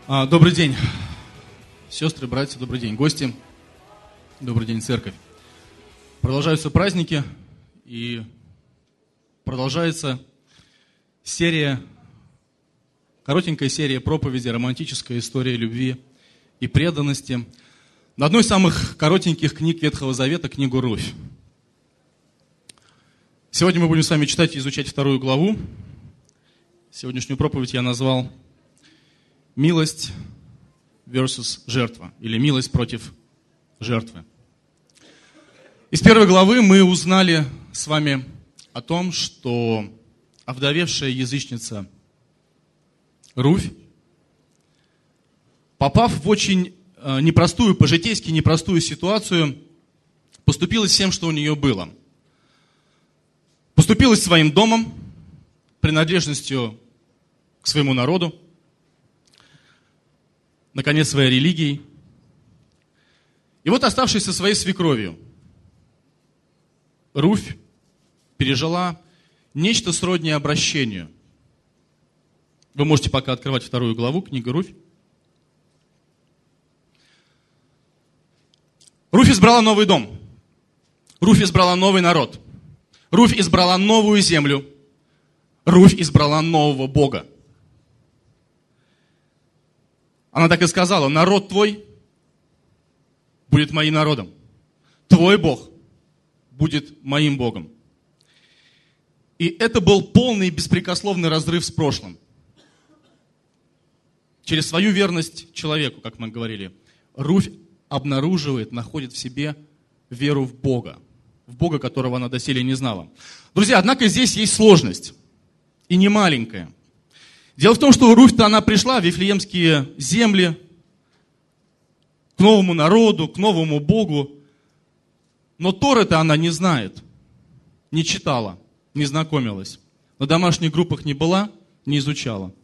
Добрый день, сестры, братья, добрый день, гости, добрый день, церковь. Продолжаются праздники и продолжается коротенькая серия проповедей, романтическая история любви и преданности на одной из самых коротеньких книг Ветхого Завета, книгу «Руфь». Сегодня мы будем с вами читать и изучать 2 главу. Сегодняшнюю проповедь я назвал «Милость versus жертва» или «Милость против жертвы». Из 1 главы мы узнали с вами о том, что овдовевшая язычница Руфь, попав в очень непростую, по-житейски непростую ситуацию, поступилась всем, что у нее было. Поступилась своим домом, принадлежностью к своему народу, наконец, своей религией. И вот, оставшись со своей свекровью, Руфь пережила нечто сродни обращению. Вы можете пока открывать 2 главу, книга Руфь. Руфь избрала новый дом. Руфь избрала новый народ. Руфь избрала новую землю. Руфь избрала нового Бога. Она так и сказала: народ твой будет моим народом. Твой Бог будет моим Богом. И это был полный и беспрекословный разрыв с прошлым. Через свою верность человеку, как мы говорили, Руфь обнаруживает, находит в себе веру в Бога, которого она доселе не знала. Друзья, однако здесь есть сложность, и не маленькая. Дело в том, что Руфь-то она пришла в Вифлеемские земли, к новому народу, к новому Богу, но Торы-то она не знает, не читала, не знакомилась, на домашних группах не была, не изучала.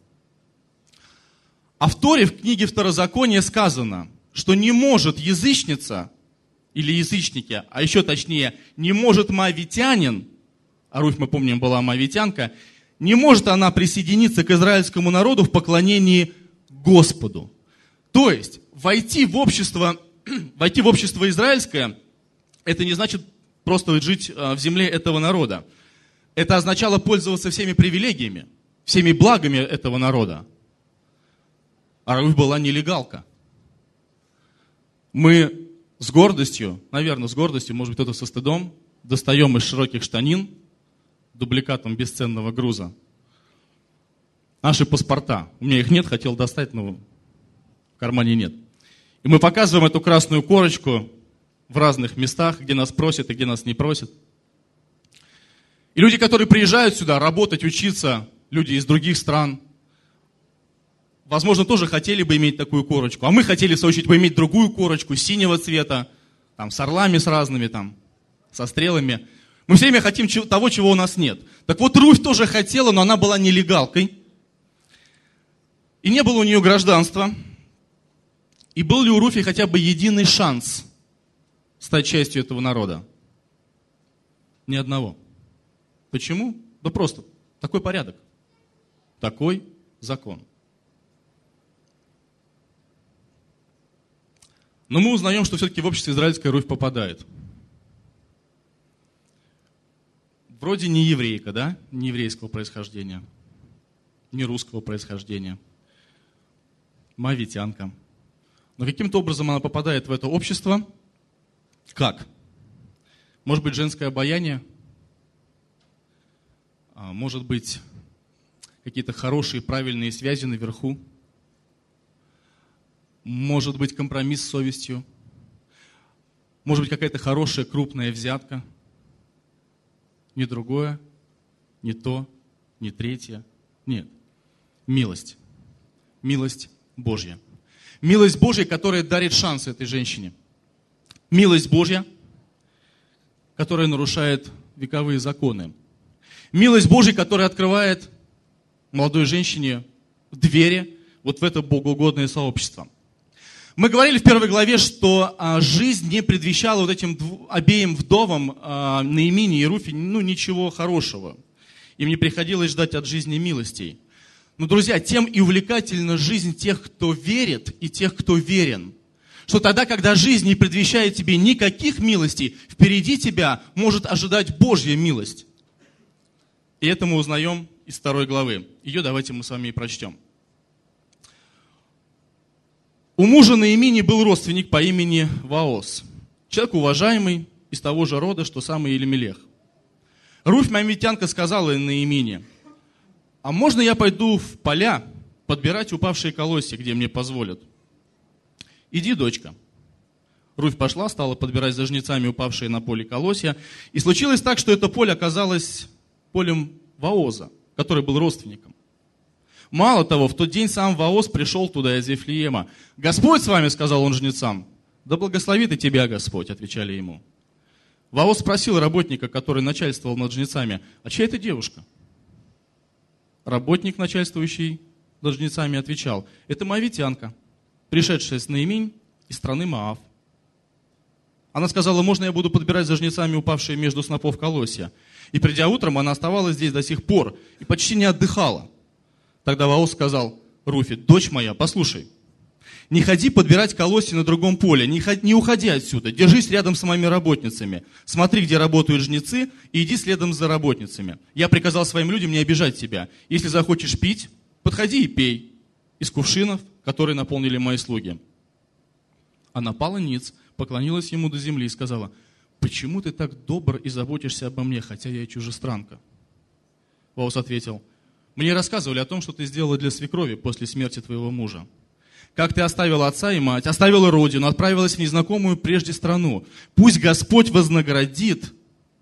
А в Торе, в книге Второзакония сказано, что не может язычница или язычники, а еще точнее, не может моавитянин, а Руфь, мы помним, была моавитянка, не может она присоединиться к израильскому народу в поклонении Господу. То есть, войти в общество израильское, это не значит просто жить в земле этого народа. Это означало пользоваться всеми привилегиями, всеми благами этого народа. А Руфь была нелегалка. Мы с гордостью, наверное, может быть, кто-то со стыдом, достаем из широких штанин дубликатом бесценного груза наши паспорта. У меня их нет, хотел достать, но в кармане нет. И мы показываем эту красную корочку в разных местах, где нас просят и где нас не просят. И люди, которые приезжают сюда работать, учиться, люди из других стран, возможно, тоже хотели бы иметь такую корочку. А мы хотели, в свою очередь, бы иметь другую корочку, синего цвета, там, с орлами с разными, там, со стрелами. Мы все время хотим того, чего у нас нет. Так вот, Руфь тоже хотела, но она была нелегалкой. И не было у нее гражданства. И был ли у Руфи хотя бы единый шанс стать частью этого народа? Ни одного. Почему? Да просто. Такой порядок. Такой закон. Но мы узнаем, что все-таки в обществе израильская Руфь попадает. Вроде не еврейка, да? Не еврейского происхождения, не русского происхождения, моавитянка. Но каким-то образом она попадает в это общество. Как? Может быть, женское обаяние? Может быть, какие-то хорошие, правильные связи наверху? Может быть, компромисс с совестью? Может быть, какая-то хорошая, крупная взятка? Ни другое, ни то, ни третье. Нет. Милость. Милость Божья. Милость Божья, которая дарит шанс этой женщине. Милость Божья, которая нарушает вековые законы. Милость Божья, которая открывает молодой женщине двери вот в это богоугодное сообщество. Мы говорили в 1 главе, что жизнь не предвещала вот этим обеим вдовам, Наимине и Руфе, ничего хорошего. Им не приходилось ждать от жизни милостей. Но, друзья, тем и увлекательна жизнь тех, кто верит, и тех, кто верен. Что тогда, когда жизнь не предвещает тебе никаких милостей, впереди тебя может ожидать Божья милость. И это мы узнаем из 2 главы. Ее давайте мы с вами и прочтем. У мужа Наимини был родственник по имени Ваос. Человек уважаемый, из того же рода, что сам и Елемелех. Руфь моавитянка сказала Наимине: а можно я пойду в поля подбирать упавшие колосья, где мне позволят? Иди, дочка. Руфь пошла, стала подбирать за жнецами упавшие на поле колосья. И случилось так, что это поле оказалось полем Ваоза, который был родственником. Мало того, в тот день сам Ваос пришел туда из Вифлеема. «Господь с вами», — сказал он жнецам. «Да благословит и тебя Господь», — отвечали ему. Ваос спросил работника, который начальствовал над жнецами: а чья это девушка? Работник, начальствующий над жнецами, отвечал: это моавитянка, пришедшая с Наиминь из страны Моав. Она сказала: можно я буду подбирать за жнецами упавшие между снопов колосья? И придя утром, она оставалась здесь до сих пор и почти не отдыхала. Тогда Ваос сказал Руфе: дочь моя, послушай, не ходи подбирать колосья на другом поле, не уходи отсюда, держись рядом с моими работницами, смотри, где работают жнецы, и иди следом за работницами. Я приказал своим людям не обижать тебя. Если захочешь пить, подходи и пей из кувшинов, которые наполнили мои слуги. Она пала ниц, поклонилась ему до земли и сказала: почему ты так добр и заботишься обо мне, хотя я и чужестранка? Ваос ответил: мне рассказывали о том, что ты сделала для свекрови после смерти твоего мужа. Как ты оставила отца и мать, оставила родину, отправилась в незнакомую прежде страну. Пусть Господь вознаградит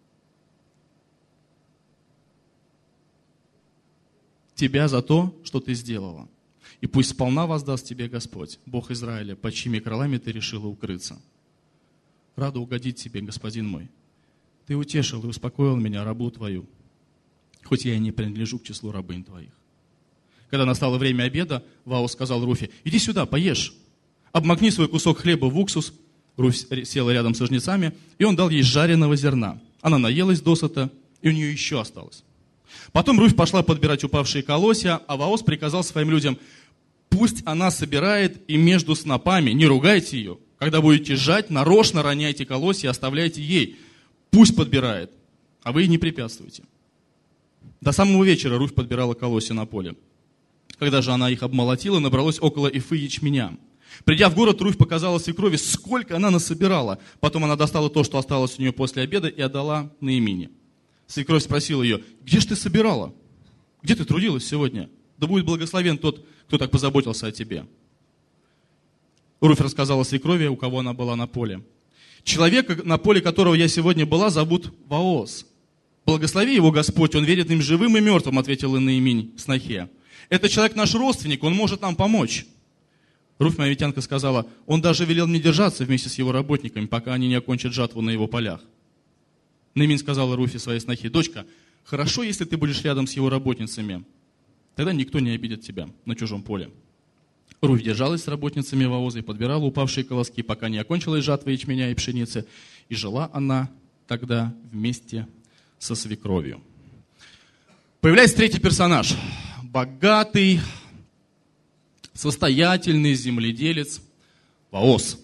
тебя за то, что ты сделала. И пусть сполна воздаст тебе Господь, Бог Израиля, под чьими крылами ты решила укрыться. Рада угодить тебе, господин мой. Ты утешил и успокоил меня, рабу твою, хоть я и не принадлежу к числу рабынь твоих. Когда настало время обеда, Ваос сказал Руфе: иди сюда, поешь. Обмакни свой кусок хлеба в уксус. Руфь села рядом со жнецами, и он дал ей жареного зерна. Она наелась досыта, и у нее еще осталось. Потом Руфь пошла подбирать упавшие колосья, а Ваос приказал своим людям: пусть она собирает и между снопами, не ругайте ее. Когда будете жать, нарочно роняйте колосья и оставляйте ей. Пусть подбирает, а вы ей не препятствуйте. До самого вечера Руфь подбирала колосья на поле. Когда же она их обмолотила, набралось около эфы ячменя. Придя в город, Руфь показала свекрови, сколько она насобирала. Потом она достала то, что осталось у нее после обеда, и отдала Наимине. Свекровь спросила ее: где же ты собирала? Где ты трудилась сегодня? Да будет благословен тот, кто так позаботился о тебе. Руфь рассказала свекрови, у кого она была на поле. Человека, на поле которого я сегодня была, зовут Ваос. Благослови его Господь, он верит им живым и мертвым, ответила Наиминь снохе. Это человек наш родственник, он может нам помочь. Руфь моавитянка сказала: он даже велел мне держаться вместе с его работниками, пока они не окончат жатву на его полях. Наиминь сказала Руфе своей снохе: дочка, хорошо, если ты будешь рядом с его работницами, тогда никто не обидит тебя на чужом поле. Руфь держалась с работницами Ваоза и подбирала упавшие колоски, пока не окончилась жатва ячменя и пшеницы, и жила она тогда вместе со свекровью. Появляется третий персонаж. Богатый, состоятельный земледелец Ваос.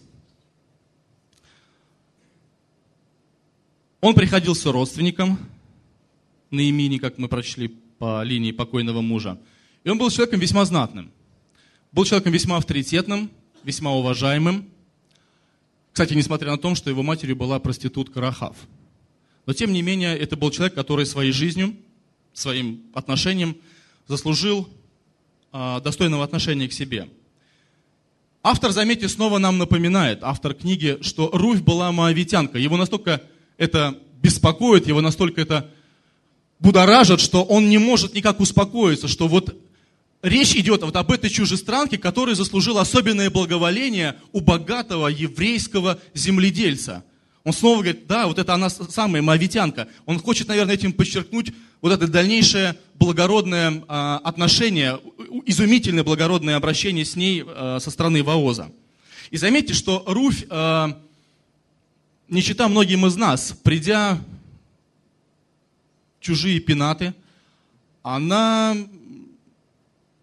Он приходился родственником Наимини, как мы прочли по линии покойного мужа. И он был человеком весьма знатным. Был человеком весьма авторитетным, весьма уважаемым. Кстати, несмотря на то, что его матерью была проститутка Рахав. Но тем не менее, это был человек, который своей жизнью, своим отношением заслужил достойного отношения к себе. Автор, заметьте, снова нам напоминает, автор книги, что Руфь была моавитянка. Его настолько это беспокоит, его настолько это будоражит, что он не может никак успокоиться, что вот речь идет вот об этой чужестранке, которая заслужила особенное благоволение у богатого еврейского земледельца. Он снова говорит: да, вот это она самая моавитянка. Он хочет, наверное, этим подчеркнуть вот это дальнейшее благородное отношение, изумительное благородное обращение с ней со стороны Ваоза. И заметьте, что Руфь, не чита многим из нас, придя в чужие пенаты, она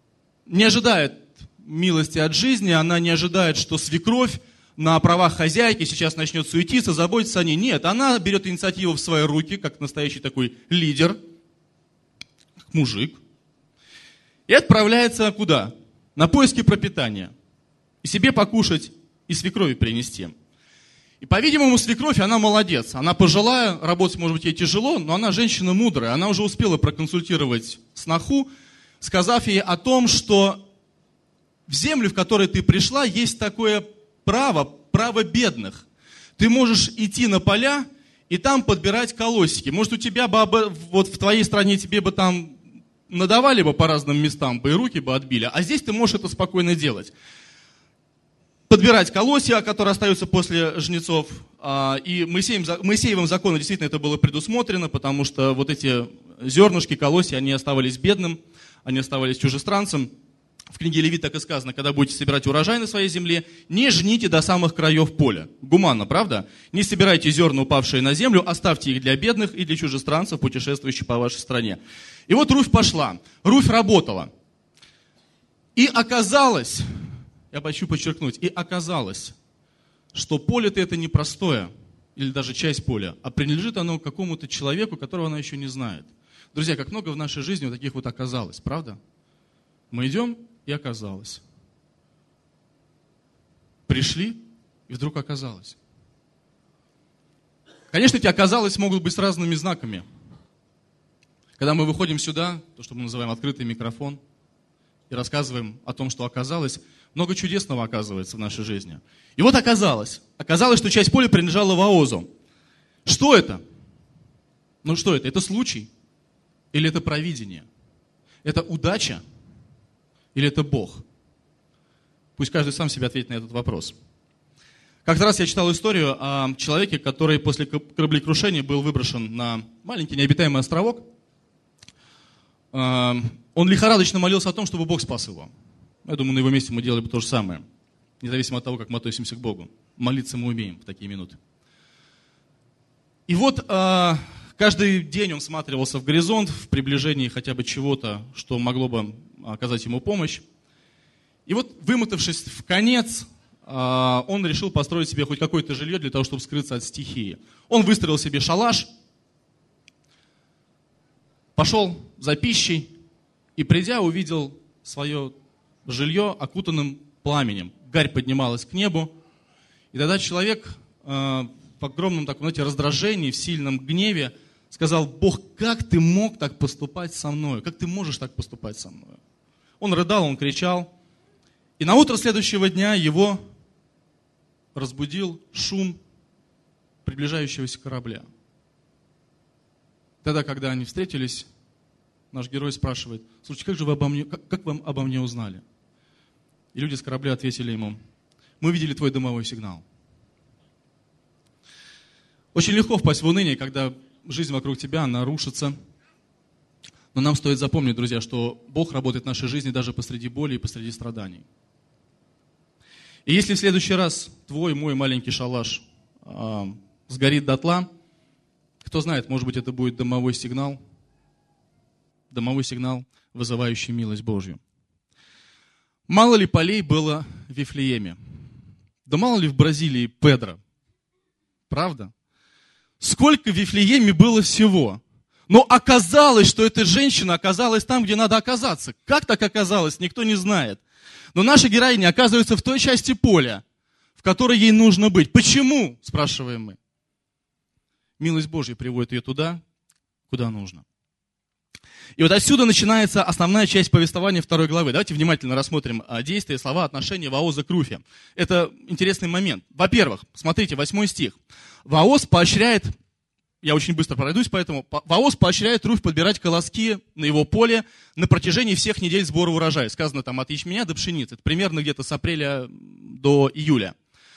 не ожидает милости от жизни, она не ожидает, что свекровь на правах хозяйки сейчас начнет суетиться, заботиться о ней. Нет, она берет инициативу в свои руки, как настоящий такой лидер, как мужик, и отправляется куда? На поиски пропитания. И себе покушать, и свекрови принести. И, по-видимому, свекровь, она молодец. Она пожилая, работать, может быть, ей тяжело, но она женщина мудрая. Она уже успела проконсультировать сноху, сказав ей о том, что в землю, в которой ты пришла, есть такое право бедных. Ты можешь идти на поля и там подбирать колосики. Может, у тебя бы, вот в твоей стране тебе бы там надавали бы по разным местам, бы и руки бы отбили, а здесь ты можешь это спокойно делать. Подбирать колосья, которые остаются после жнецов. И Моисеевым законом действительно это было предусмотрено, потому что вот эти зернышки, колосья, они оставались бедным, они оставались чужестранцем. В книге Левит так и сказано: когда будете собирать урожай на своей земле, не жните до самых краев поля. Гуманно, правда? Не собирайте зерна, упавшие на землю, оставьте их для бедных и для чужестранцев, путешествующих по вашей стране. И вот Руфь пошла, Руфь работала. И оказалось, я хочу подчеркнуть, и оказалось, что поле-то это не простое, или даже часть поля, а принадлежит оно какому-то человеку, которого она еще не знает. Друзья, как много в нашей жизни вот таких вот оказалось, правда? Мы идем, и оказалось. Пришли, и вдруг оказалось. Конечно, эти оказалось могут быть с разными знаками. Когда мы выходим сюда, то, что мы называем открытый микрофон, и рассказываем о том, что оказалось, много чудесного оказывается в нашей жизни. И вот оказалось, что часть поля принадлежала Воозу. Что это? Ну что это? Это случай? Или это провидение? Это удача? Или это Бог? Пусть каждый сам себе ответит на этот вопрос. Как-то раз я читал историю о человеке, который после кораблекрушения был выброшен на маленький необитаемый островок. Он лихорадочно молился о том, чтобы Бог спас его. Я думаю, на его месте мы делали бы то же самое. Независимо от того, как мы относимся к Богу. Молиться мы умеем в такие минуты. И вот каждый день он всматривался в горизонт, в приближении хотя бы чего-то, что могло бы оказать ему помощь. И вот, вымотавшись в конец, он решил построить себе хоть какое-то жилье для того, чтобы скрыться от стихии. Он выстроил себе шалаш, пошел за пищей и, придя, увидел свое жилье окутанным пламенем. Гарь поднималась к небу. И тогда человек в огромном таком, знаете, раздражении, в сильном гневе сказал: Бог, как ты мог так поступать со мной? Как ты можешь так поступать со мной? Он рыдал, он кричал. И на утро следующего дня его разбудил шум приближающегося корабля. Тогда, когда они встретились, наш герой спрашивает: слушайте, как вы обо мне узнали? И люди с корабля ответили ему: мы видели твой дымовой сигнал. Очень легко впасть в уныние, когда жизнь вокруг тебя, она рушится. Но нам стоит запомнить, друзья, что Бог работает в нашей жизни даже посреди боли и посреди страданий. И если в следующий раз твой, мой маленький шалаш сгорит дотла, кто знает, может быть, это будет дымовой сигнал, вызывающий милость Божью. Мало ли полей было в Вифлееме? Да мало ли в Бразилии Педро? Правда? Сколько в Вифлееме было всего? Но оказалось, что эта женщина оказалась там, где надо оказаться. Как так оказалось, никто не знает. Но наша героиня оказывается в той части поля, в которой ей нужно быть. Почему, спрашиваем мы? Милость Божья приводит ее туда, куда нужно. И вот отсюда начинается основная часть повествования 2 главы. Давайте внимательно рассмотрим действия, слова, отношения Вооза к Руфе. Это интересный момент. Во-первых, смотрите, 8 стих. Вооз поощряет, я очень быстро пройдусь, поэтому Вооз поощряет Руфь подбирать колоски на его поле на протяжении всех недель сбора урожая. Сказано там от ячменя до пшеницы. Это примерно где-то с апреля до июля.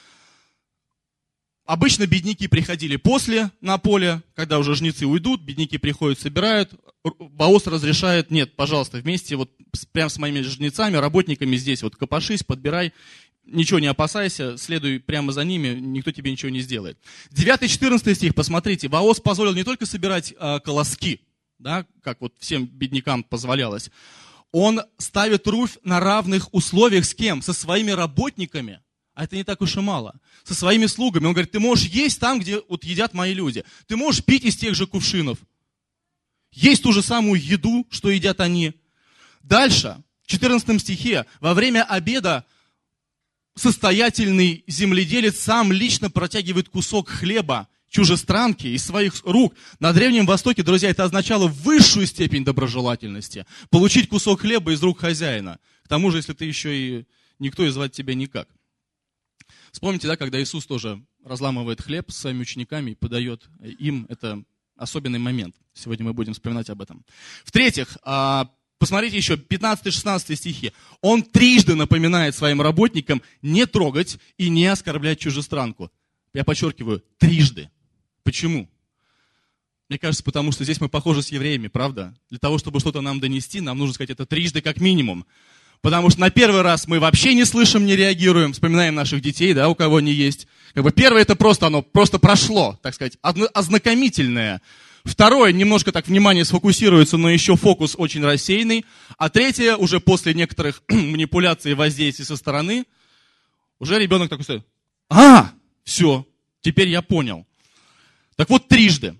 Обычно бедняки приходили после на поле, когда уже жнецы уйдут, бедняки приходят, собирают. Вооз разрешает: нет, пожалуйста, вместе вот прямо с моими жнецами, работниками здесь вот копошись, подбирай, ничего не опасайся, следуй прямо за ними, никто тебе ничего не сделает. 9-14 стих, посмотрите, Вооз позволил не только собирать колоски, да, как вот всем беднякам позволялось, Он ставит Руфь на равных условиях с кем? Со своими работниками. А это не так уж и мало. Со своими слугами. Он говорит, ты можешь есть там, где вот едят мои люди. Ты можешь пить из тех же кувшинов. Есть ту же самую еду, что едят они. Дальше, в 14 стихе, во время обеда состоятельный земледелец сам лично протягивает кусок хлеба чужестранке из своих рук. На Древнем Востоке, друзья, это означало высшую степень доброжелательности. Получить кусок хлеба из рук хозяина. К тому же, если ты еще и никто, и звать тебя никак. Вспомните, да, когда Иисус тоже разламывает хлеб с своими учениками и подает им, это особенный момент. Сегодня мы будем вспоминать об этом. В-третьих, посмотрите еще 15-16 стихи. Он трижды напоминает своим работникам не трогать и не оскорблять чужестранку. Я подчеркиваю, трижды. Почему? Мне кажется, потому что здесь мы похожи с евреями, правда? Для того, чтобы что-то нам донести, нам нужно сказать это трижды как минимум. Потому что на первый раз мы вообще не слышим, не реагируем, вспоминаем наших детей, да, у кого они есть. Первое это просто, оно просто прошло, так сказать, ознакомительное. Второе, немножко так внимание сфокусируется, но еще фокус очень рассеянный. А третье, уже после некоторых манипуляций и воздействий со стороны, уже ребенок такой стоит, все, теперь я понял. Так вот, трижды.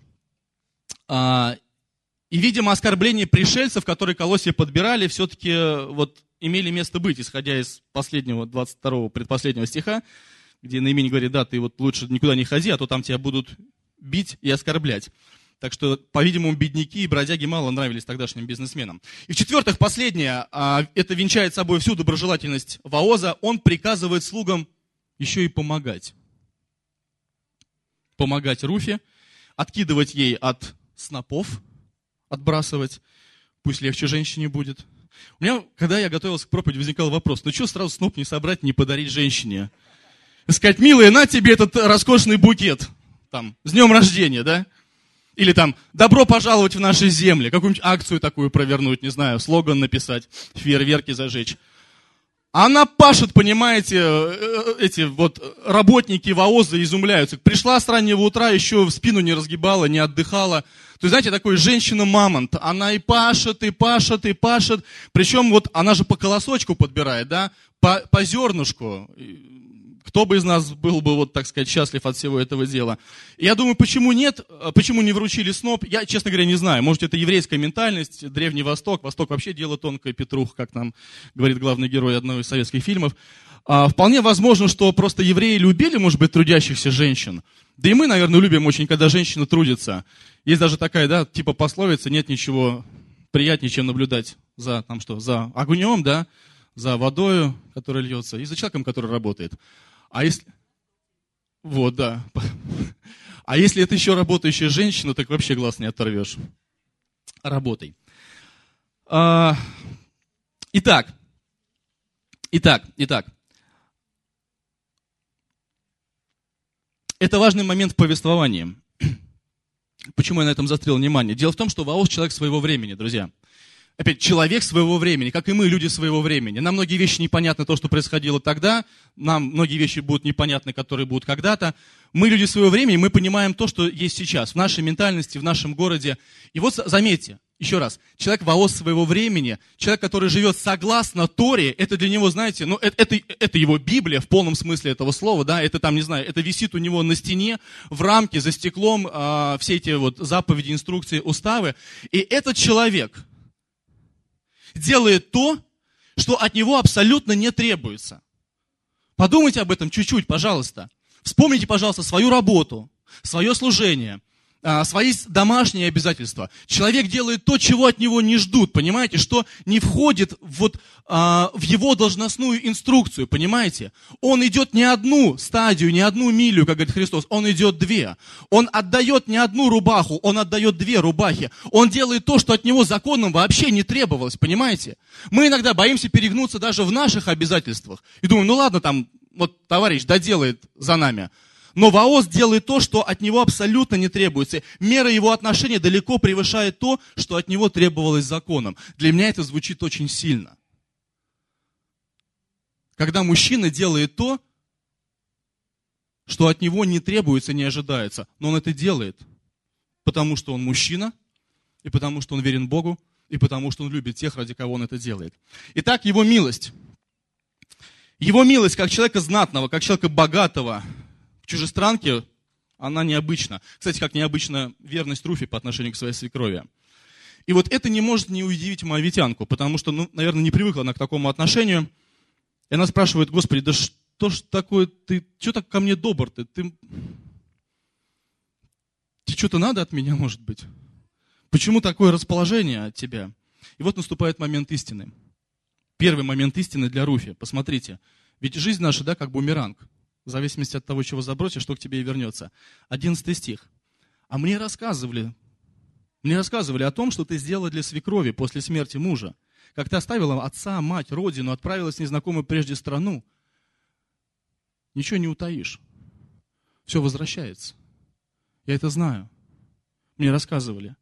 И, видимо, оскорбления пришельцев, которые Колоссия подбирали, все-таки вот имели место быть, исходя из последнего, 22-го, предпоследнего стиха, где Наимень говорит, да, ты вот лучше никуда не ходи, а то там тебя будут бить и оскорблять. Так что, по-видимому, бедняки и бродяги мало нравились тогдашним бизнесменам. И в-четвертых, последнее, это венчает собой всю доброжелательность Вооза, он приказывает слугам еще и помогать. Помогать Руфе, откидывать ей от снопов, отбрасывать, пусть легче женщине будет. У меня, когда я готовился к проповеди, возникал вопрос, ну что сразу сноп не собрать, не подарить женщине? Сказать, милая, на тебе этот роскошный букет, там, с днем рождения, да? Или там, добро пожаловать в наши земли, какую-нибудь акцию такую провернуть, не знаю, слоган написать, фейерверки зажечь. Она пашет, понимаете, эти вот работники Вооза изумляются. Пришла с раннего утра, еще в спину не разгибала, не отдыхала. То есть, знаете, такой женщина-мамонт. Она и пашет, и пашет, и пашет. Причем вот она же по колосочку подбирает, да, по зернышку. Кто бы из нас был бы, вот, так сказать, счастлив от всего этого дела? Я думаю, почему нет, почему не вручили сноп, я, честно говоря, не знаю. Может, это еврейская ментальность, Древний Восток. Восток вообще дело тонкое, Петрух, как нам говорит главный герой одного из советских фильмов. Вполне возможно, что просто евреи любили, может быть, трудящихся женщин. Да и мы, наверное, любим очень, когда женщина трудится. Есть даже такая, да, типа пословица, нет ничего приятнее, чем наблюдать за, там что, за огнем, да, за водою, которая льется, и за человеком, который работает. А если... Вот, да. А если это еще работающая женщина, так вообще глаз не оторвешь. Работай. Итак. Это важный момент в повествовании. Почему я на этом заострил внимание? Дело в том, что Вооз человек своего времени, друзья. Опять, человек своего времени, как и мы, люди своего времени. Нам многие вещи непонятны, то, что происходило тогда. Нам многие вещи будут непонятны, которые будут когда-то. Мы люди своего времени, мы понимаем то, что есть сейчас, в нашей ментальности, в нашем городе. И вот заметьте, еще раз, человек Вооз своего времени, человек, который живет согласно Торе, это для него, знаете, ну, это его Библия в полном смысле этого слова, да, это там, не знаю, это висит у него на стене, в рамке, за стеклом, все эти вот заповеди, инструкции, уставы. И этот человек делает то, что от него абсолютно не требуется. Подумайте об этом чуть-чуть, пожалуйста. Вспомните, пожалуйста, свою работу, свое служение, свои домашние обязательства. Человек делает то, чего от него не ждут, понимаете, что не входит вот, в его должностную инструкцию, понимаете. Он идет не одну стадию, не одну милю, как говорит Христос, он идет две. Он отдает не одну рубаху, он отдает две рубахи. Он делает то, что от него законом вообще не требовалось, понимаете. Мы иногда боимся перегнуться даже в наших обязательствах. И думаем, ну ладно, там, вот товарищ доделает за нами. Но Вооз делает то, что от него абсолютно не требуется. Мера его отношения далеко превышает то, что от него требовалось законом. Для меня это звучит очень сильно. Когда мужчина делает то, что от него не требуется, не ожидается, но он это делает, потому что он мужчина, и потому что он верен Богу, и потому что Он любит тех, ради кого Он это делает. Итак, Его милость. Его милость, как человека знатного, как человека богатого в чужестранке, она необычна. Кстати, как необычна верность Руфи по отношению к своей свекрови. И вот это не может не удивить моавитянку, потому что, наверное, не привыкла она к такому отношению. И она спрашивает: Господи, да что ж такое, ты что так ко мне добр-то? Тебе что-то надо от меня, может быть? Почему такое расположение от тебя? И вот наступает момент истины. Первый момент истины для Руфи. Посмотрите, ведь жизнь наша, да, как бумеранг. В зависимости от того, чего забросишь, что к тебе и вернется. 11 стих. А мне рассказывали о том, что ты сделала для свекрови после смерти мужа. Как ты оставила отца, мать, родину, отправилась в незнакомую прежде страну. Ничего не утаишь. Все возвращается. Я это знаю. Мне рассказывали.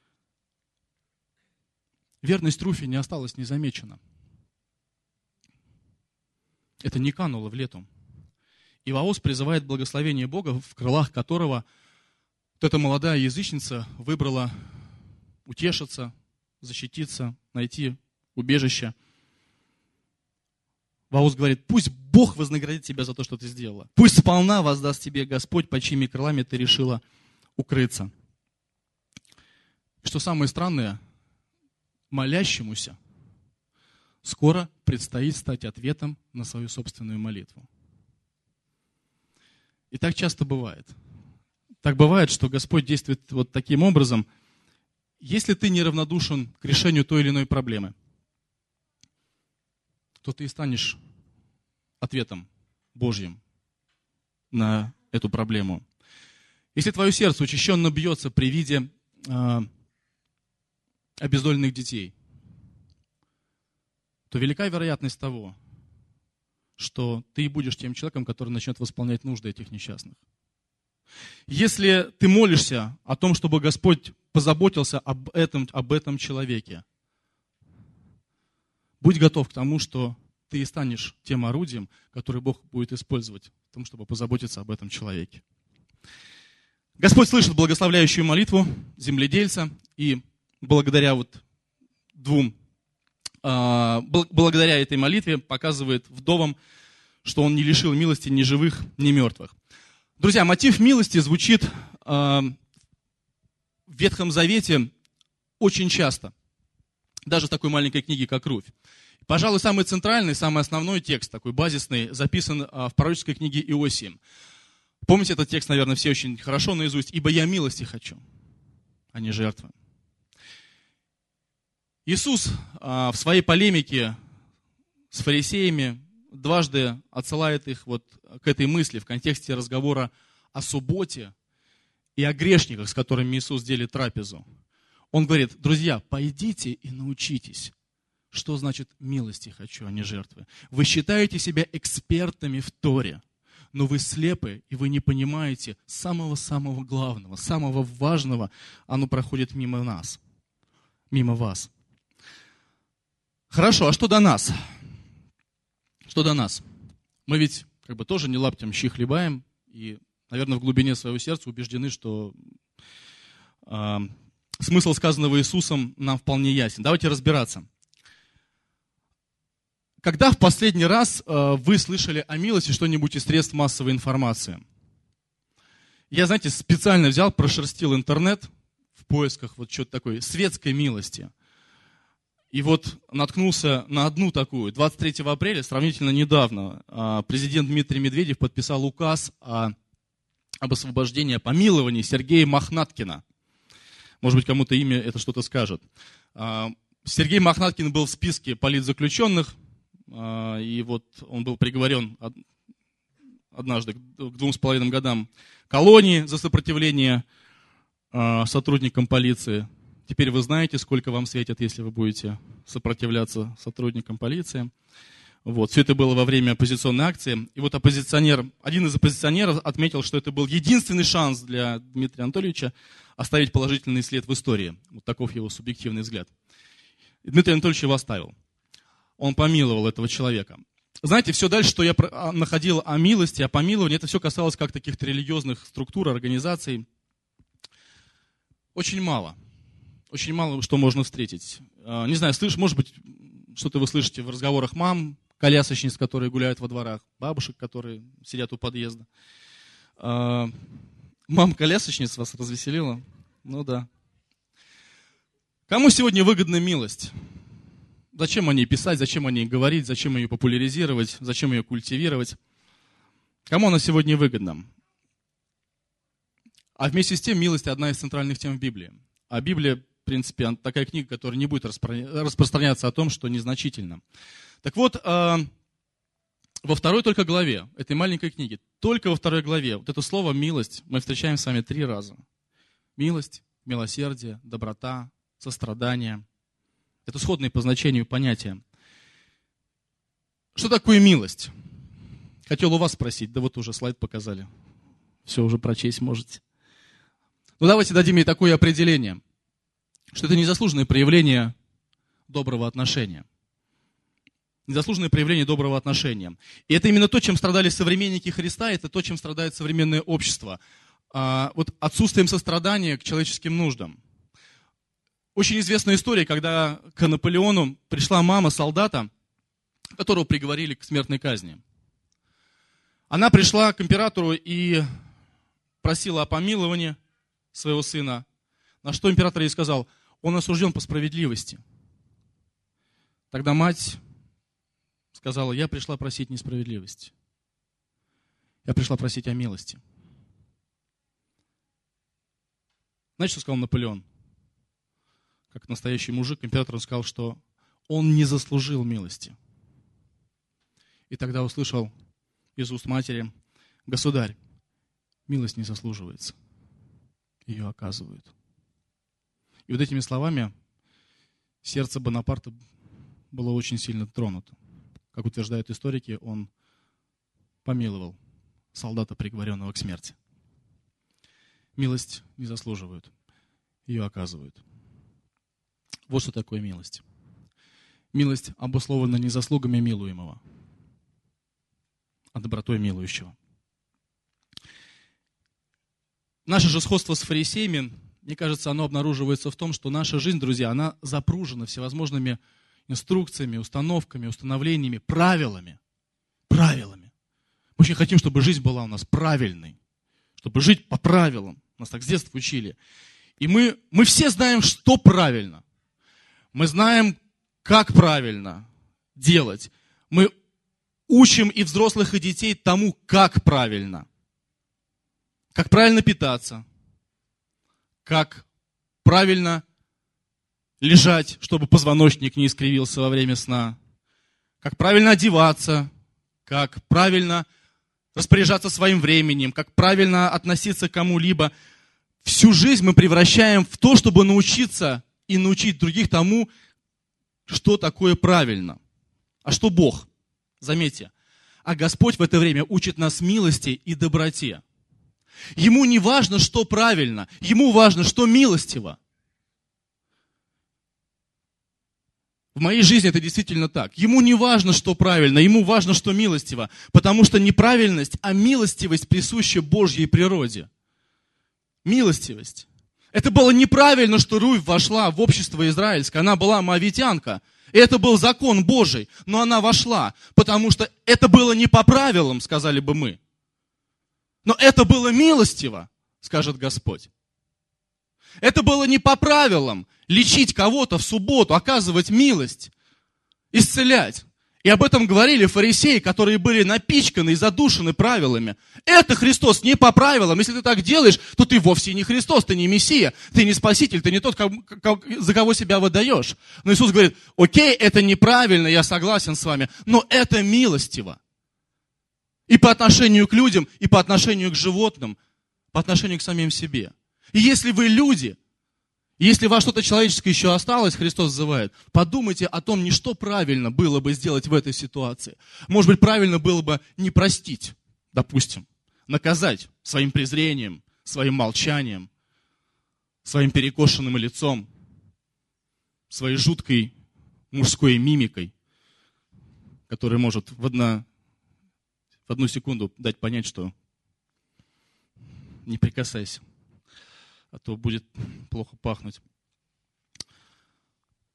Верность Руфи не осталась незамечена. Это не кануло в лету. И Ваос призывает благословение Бога, в крылах которого вот эта молодая язычница выбрала утешиться, защититься, найти убежище. Ваос говорит: пусть Бог вознаградит тебя за то, что ты сделала. Пусть сполна воздаст тебе Господь, под чьими крылами ты решила укрыться. Что самое странное, молящемуся скоро предстоит стать ответом на свою собственную молитву. И так часто бывает. Так бывает, что Господь действует вот таким образом. Если ты неравнодушен к решению той или иной проблемы, то ты и станешь ответом Божьим на эту проблему. Если твое сердце учащенно бьется при виде обездоленных детей, то велика вероятность того, что ты и будешь тем человеком, который начнет восполнять нужды этих несчастных. Если ты молишься о том, чтобы Господь позаботился об этом человеке, будь готов к тому, что ты и станешь тем орудием, которое Бог будет использовать в том, чтобы позаботиться об этом человеке. Господь слышит благословляющую молитву земледельца, и благодаря благодаря этой молитве показывает вдовам, что он не лишил милости ни живых, ни мертвых. Друзья, мотив милости звучит в Ветхом Завете очень часто, даже в такой маленькой книге, как Руфь. Пожалуй, самый центральный, самый основной текст, такой базисный, записан в пророческой книге Иосии. Помните этот текст, наверное, все очень хорошо наизусть. «Ибо я милости хочу, а не жертвы». Иисус в своей полемике с фарисеями дважды отсылает их вот к этой мысли в контексте разговора о субботе и о грешниках, с которыми Иисус делит трапезу. Он говорит: друзья, пойдите и научитесь, что значит милости хочу, а не жертвы. Вы считаете себя экспертами в Торе, но вы слепы, и вы не понимаете самого-самого главного, самого важного, оно проходит мимо нас, мимо вас. Хорошо, а что до нас? Что до нас? Мы ведь тоже не лаптем щи хлебаем, и, наверное, в глубине своего сердца убеждены, что смысл сказанного Иисусом нам вполне ясен. Давайте разбираться. Когда в последний раз вы слышали о милости что-нибудь из средств массовой информации? Я, знаете, специально взял, прошерстил интернет в поисках вот чего-то такой светской милости. И вот наткнулся на одну такую. 23 апреля, сравнительно недавно, президент Дмитрий Медведев подписал указ об освобождении, о помиловании Сергея Мохнаткина. Может быть, кому-то имя это что-то скажет. Сергей Мохнаткин был в списке политзаключенных, и вот он был приговорен однажды к 2,5 годам колонии за сопротивление сотрудникам полиции. Теперь вы знаете, сколько вам светит, если вы будете сопротивляться сотрудникам полиции. Вот. Все это было во время оппозиционной акции. И вот один из оппозиционеров отметил, что это был единственный шанс для Дмитрия Анатольевича оставить положительный след в истории. Вот таков его субъективный взгляд. И Дмитрий Анатольевич его оставил. Он помиловал этого человека. Знаете, все дальше, что я находил о милости, о помиловании, это все касалось как каких-то религиозных структур, организаций. Очень мало. очень мало что можно встретить. Не знаю, может быть, что-то вы слышите в разговорах мам, колясочниц, которые гуляют во дворах, бабушек, которые сидят у подъезда. Мам-колясочниц вас развеселила? Ну да. Кому сегодня выгодна милость? Зачем о ней писать, зачем о ней говорить, зачем ее популяризировать, зачем ее культивировать? Кому она сегодня выгодна? А вместе с тем милость одна из центральных тем в Библии. А Библия, в принципе, такая книга, которая не будет распространяться о том, что незначительно. Так вот, во второй только главе этой маленькой книги, только во второй главе, вот это слово «милость» мы встречаем с вами 3 раза. Милость, милосердие, доброта, сострадание. Это сходные по значению понятия. Что такое милость? Хотел у вас спросить, да вот уже слайд показали. Все уже прочесть можете. Ну давайте дадим ей такое определение, что это незаслуженное проявление доброго отношения. Незаслуженное проявление доброго отношения. И это именно то, чем страдали современники Христа, это то, чем страдает современное общество. Вот отсутствием сострадания к человеческим нуждам. Очень известная история, когда к Наполеону пришла мама солдата, которого приговорили к смертной казни. Она пришла к императору и просила о помиловании своего сына, на что император ей сказал: он осужден по справедливости. Тогда мать сказала: я пришла просить несправедливости. Я пришла просить о милости. Знаете, что сказал Наполеон? Как настоящий мужик, император сказал, что он не заслужил милости. И тогда услышал из уст матери: государь, милость не заслуживается. Ее оказывают. И вот этими словами сердце Бонапарта было очень сильно тронуто. Как утверждают историки, он помиловал солдата, приговоренного к смерти. Милость не заслуживают, ее оказывают. Вот что такое милость. Милость обусловлена не заслугами милуемого, а добротой милующего. Наше же сходство с фарисеями, мне кажется, оно обнаруживается в том, что наша жизнь, друзья, она запружена всевозможными инструкциями, установками, установлениями, правилами. Мы очень хотим, чтобы жизнь была у нас правильной, чтобы жить по правилам. Нас так с детства учили. И мы все знаем, что правильно. Мы знаем, как правильно делать. Мы учим и взрослых, и детей тому, как правильно. Как правильно питаться. Как правильно лежать, чтобы позвоночник не искривился во время сна. Как правильно одеваться. Как правильно распоряжаться своим временем. Как правильно относиться к кому-либо. Всю жизнь мы превращаем в то, чтобы научиться и научить других тому, что такое правильно. А что Бог? Заметьте. А Господь в это время учит нас милости и доброте. Ему не важно, что правильно. Ему важно, что милостиво. В моей жизни это действительно так. Ему не важно, что правильно. Ему важно, что милостиво. Потому что не правильность, а милостивость присуща Божьей природе. Милостивость. Это было неправильно, что Руфь вошла в общество израильское. Она была моавитянка. И это был закон Божий. Но она вошла, потому что это было не по правилам, сказали бы мы. Но это было милостиво, скажет Господь. Это было не по правилам лечить кого-то в субботу, оказывать милость, исцелять. И об этом говорили фарисеи, которые были напичканы и задушены правилами. Это Христос не по правилам. Если ты так делаешь, то ты вовсе не Христос, ты не Мессия, ты не Спаситель, ты не тот, за кого себя выдаешь. Но Иисус говорит: окей, это неправильно, я согласен с вами, но это милостиво. И по отношению к людям, и по отношению к животным, по отношению к самим себе. И если вы люди, если у вас что-то человеческое еще осталось, Христос взывает, подумайте о том, не что правильно было бы сделать в этой ситуации. Может быть, правильно было бы не простить, допустим, наказать своим презрением, своим молчанием, своим перекошенным лицом, своей жуткой мужской мимикой, которая может в одну секунду дать понять, что не прикасайся, а то будет плохо пахнуть.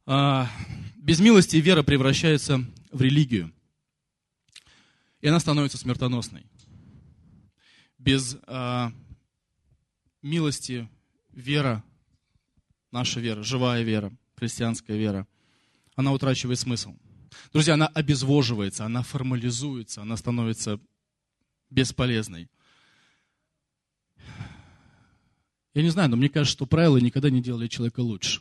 Без милости вера превращается в религию. И она становится смертоносной. Без милости вера, наша вера, живая вера, христианская вера, она утрачивает смысл. Друзья, она обезвоживается, она формализуется, она становится бесполезной. Я не знаю, но мне кажется, что правила никогда не делали человека лучше.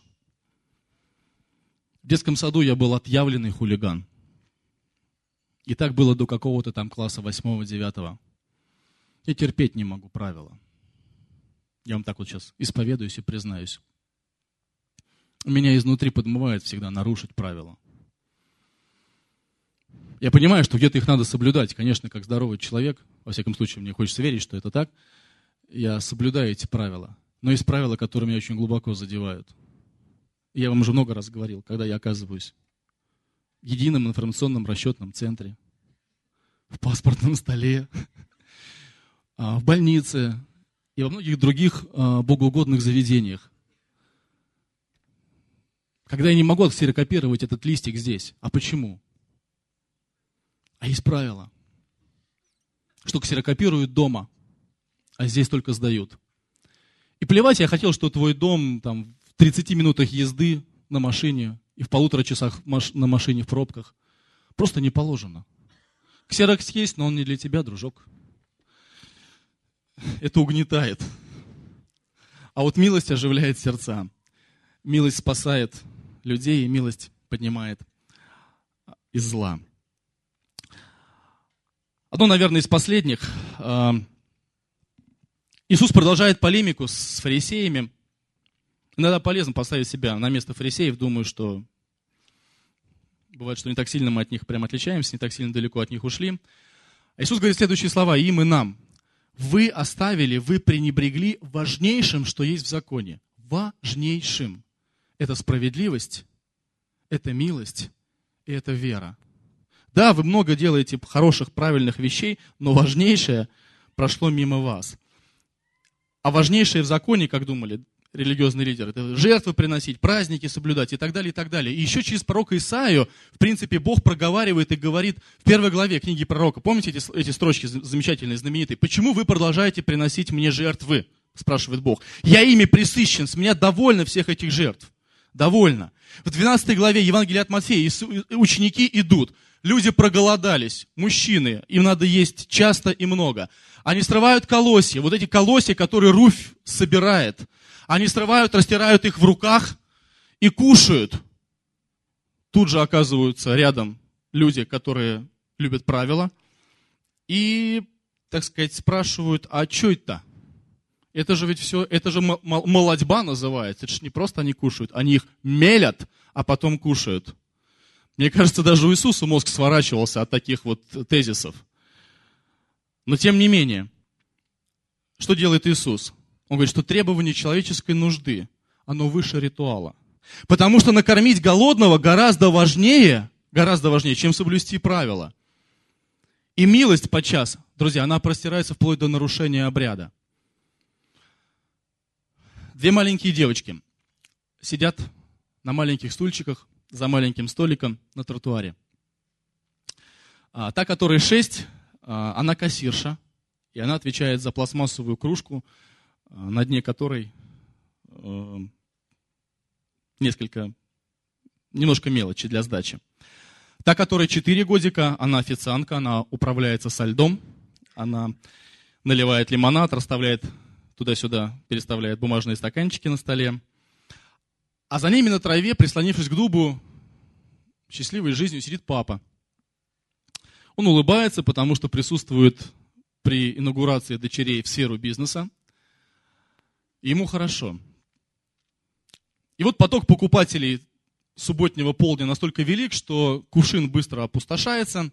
В детском саду я был отъявленный хулиган. И так было до какого-то там класса 8-9. Я терпеть не могу правила. Я вам так вот сейчас исповедуюсь и признаюсь. Меня изнутри подмывает всегда нарушить правила. Я понимаю, что где-то их надо соблюдать. Конечно, как здоровый человек, во всяком случае, мне хочется верить, что это так, я соблюдаю эти правила. Но есть правила, которые меня очень глубоко задевают. Я вам уже много раз говорил, когда я оказываюсь в едином информационном расчетном центре, в паспортном столе, в больнице и во многих других богоугодных заведениях. Когда я не могу ксерокопировать этот листик здесь. А почему? А есть правило, что ксерокопируют дома, а здесь только сдают. И плевать, я хотел, что твой дом там, в 30 минутах езды на машине и в 1,5 часах на машине в пробках. Просто не положено. Ксерокс есть, но он не для тебя, дружок. Это угнетает. А вот милость оживляет сердца. Милость спасает людей, и милость поднимает из зла. Одно, наверное, из последних. Иисус продолжает полемику с фарисеями. Иногда полезно поставить себя на место фарисеев. Думаю, что бывает, что не так сильно мы от них прям отличаемся, не так сильно далеко от них ушли. А Иисус говорит следующие слова: им и нам. Вы оставили, вы пренебрегли важнейшим, что есть в законе. Важнейшим. Это справедливость, это милость и это вера. Да, вы много делаете хороших, правильных вещей, но важнейшее прошло мимо вас. А важнейшее в законе, как думали религиозные лидеры, это жертвы приносить, праздники соблюдать и так далее, и так далее. И еще через пророка Исаию, в принципе, Бог проговаривает и говорит в 1 главе книги пророка. Помните эти строчки замечательные, знаменитые? «Почему вы продолжаете приносить мне жертвы?» спрашивает Бог. «Я ими пресыщен, с меня довольно всех этих жертв». Довольно. В 12 главе Евангелия от Матфея ученики идут. Люди проголодались, мужчины, им надо есть часто и много. Они срывают колосья, вот эти колосья, которые Руфь собирает. Они срывают, растирают их в руках и кушают. Тут же оказываются рядом люди, которые любят правила. И, так сказать, спрашивают, а что это? Это же ведь все, это же молодьба называется. Это же не просто они кушают, они их мелят, а потом кушают. Мне кажется, даже у Иисуса мозг сворачивался от таких вот тезисов. Но тем не менее, что делает Иисус? Он говорит, что требование человеческой нужды, оно выше ритуала. Потому что накормить голодного гораздо важнее, чем соблюсти правила. И милость подчас, друзья, она простирается вплоть до нарушения обряда. 2 маленькие девочки сидят на маленьких стульчиках за маленьким столиком на тротуаре. Та, которой 6, она кассирша, и она отвечает за пластмассовую кружку, на дне которой немножко мелочи для сдачи. Та, которой 4 годика, она официантка, она управляется со льдом, она наливает лимонад, расставляет туда-сюда, переставляет бумажные стаканчики на столе. А за ними на траве, прислонившись к дубу, счастливой жизнью сидит папа. Он улыбается, потому что присутствует при инаугурации дочерей в сферу бизнеса. И ему хорошо. И вот поток покупателей субботнего полдня настолько велик, что кувшин быстро опустошается.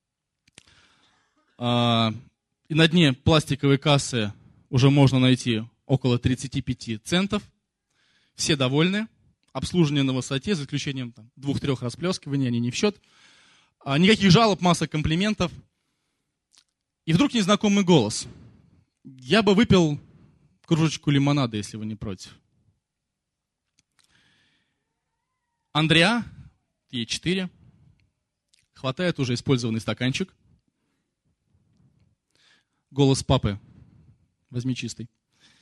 И на дне пластиковой кассы уже можно найти около 35 центов. Все довольны. Обслуживание на высоте, за исключением 2-3 расплескиваний, они не в счет. Никаких жалоб, масса комплиментов. И вдруг незнакомый голос. Я бы выпил кружечку лимонада, если вы не против. Андреа, ей 4, хватает уже использованный стаканчик. Голос папы: возьми чистый.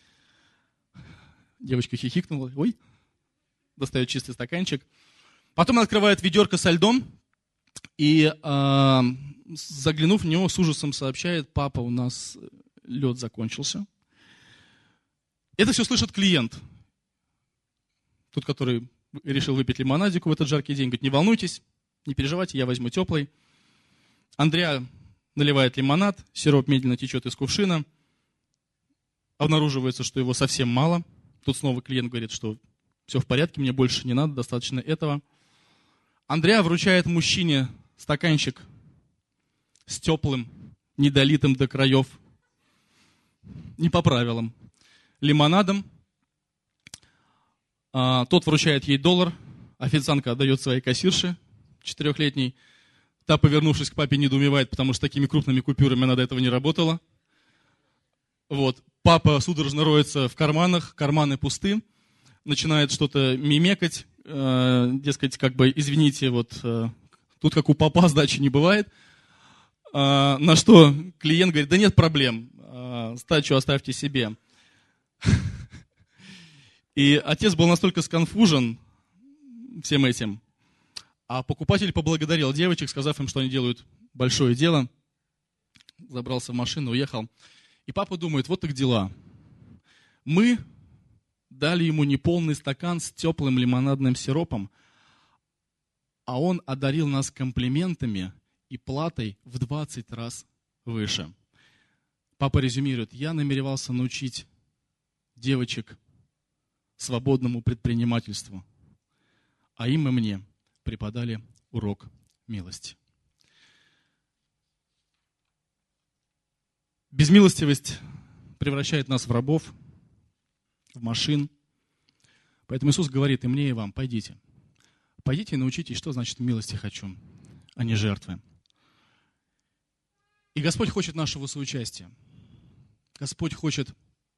Девочка хихикнула. Ой. Достает чистый стаканчик. Потом открывает ведерко со льдом и, заглянув в него, с ужасом сообщает: папа, у нас лед закончился. Это все слышит клиент. Тот, который решил выпить лимонадику в этот жаркий день, говорит: не волнуйтесь, не переживайте, я возьму теплый. Андреа наливает лимонад, сироп медленно течет из кувшина. Обнаруживается, что его совсем мало. Тут снова клиент говорит, что все в порядке, мне больше не надо, достаточно этого. Андреа вручает мужчине стаканчик с теплым, недолитым до краев, не по правилам, лимонадом. Тот вручает ей $1, официантка отдает своей кассирше 4-летней. Та, повернувшись к папе, недоумевает, потому что такими крупными купюрами она до этого не работала. Вот. Папа судорожно роется в карманах, карманы пусты, начинает что-то мимекать, дескать, как бы, извините, вот тут как у папа сдачи не бывает. На что клиент говорит: да нет проблем, сдачу оставьте себе. И отец был настолько сконфужен всем этим, а покупатель поблагодарил девочек, сказав им, что они делают большое дело, забрался в машину, уехал. И папа думает: вот так дела. Мы дали ему неполный стакан с теплым лимонадным сиропом, а он одарил нас комплиментами и платой в 20 раз выше. Папа резюмирует: я намеревался научить девочек свободному предпринимательству, а им и мне преподали урок милости. Безмилостивость превращает нас в рабов, в машин. Поэтому Иисус говорит и мне, и вам: пойдите. Пойдите и научитесь, что значит милости хочу, а не жертвы. И Господь хочет нашего соучастия. Господь хочет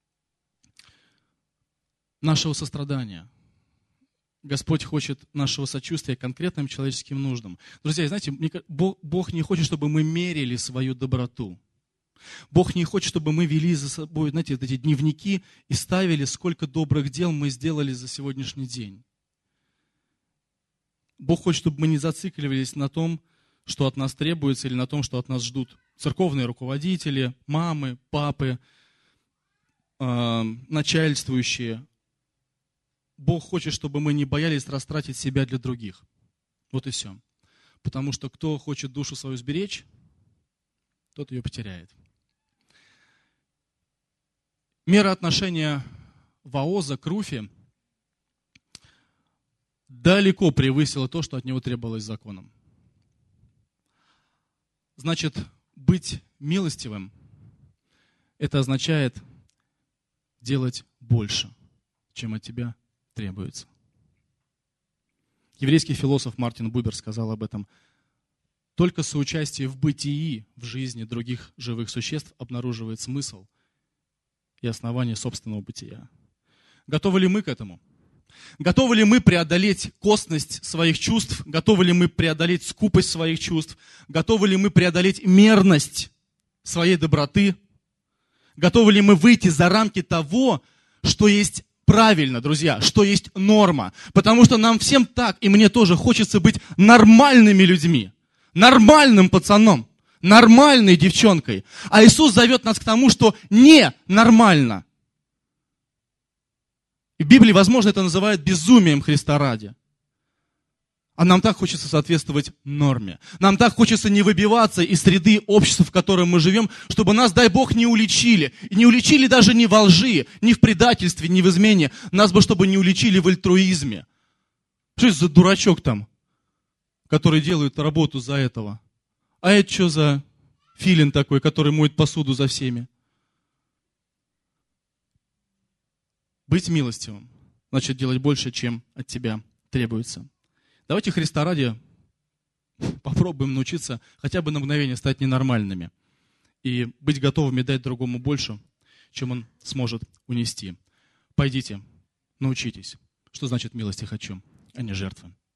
нашего сострадания. Господь хочет нашего сочувствия к конкретным человеческим нуждам. Друзья, знаете, Бог не хочет, чтобы мы мерили свою доброту. Бог не хочет, чтобы мы вели за собой, знаете, вот эти дневники и ставили, сколько добрых дел мы сделали за сегодняшний день. Бог хочет, чтобы мы не зацикливались на том, что от нас требуется, или на том, что от нас ждут церковные руководители, мамы, папы, начальствующие. Бог хочет, чтобы мы не боялись растратить себя для других. Вот и все. Потому что кто хочет душу свою сберечь, тот ее потеряет. Мера отношения Вооза к Руфе далеко превысила то, что от него требовалось законом. Значит, быть милостивым – это означает делать больше, чем от тебя требуется. Еврейский философ Мартин Бубер сказал об этом: только соучастие в бытии, в жизни других живых существ обнаруживает смысл и основание собственного бытия. Готовы ли мы к этому? Готовы ли мы преодолеть косность своих чувств? Готовы ли мы преодолеть скупость своих чувств? Готовы ли мы преодолеть мерность своей доброты? Готовы ли мы выйти за рамки того, что есть правильно, друзья, что есть норма? Потому что нам всем так, и мне тоже хочется быть нормальными людьми, нормальным пацаном, нормальной девчонкой. А Иисус зовет нас к тому, что не нормально. И в Библии, возможно, это называют безумием Христа ради. А нам так хочется соответствовать норме. Нам так хочется не выбиваться из среды общества, в котором мы живем, чтобы нас, дай Бог, не уличили. И не уличили даже не во лжи, не в предательстве, не в измене. Нас бы, чтобы не уличили в альтруизме. Что это за дурачок там, который делает работу за этого? А это что за филин такой, который моет посуду за всеми? Быть милостивым значит делать больше, чем от тебя требуется. Давайте Христа ради попробуем научиться хотя бы на мгновение стать ненормальными и быть готовыми дать другому больше, чем он сможет унести. Пойдите, научитесь, что значит милости хочу, а не жертвы.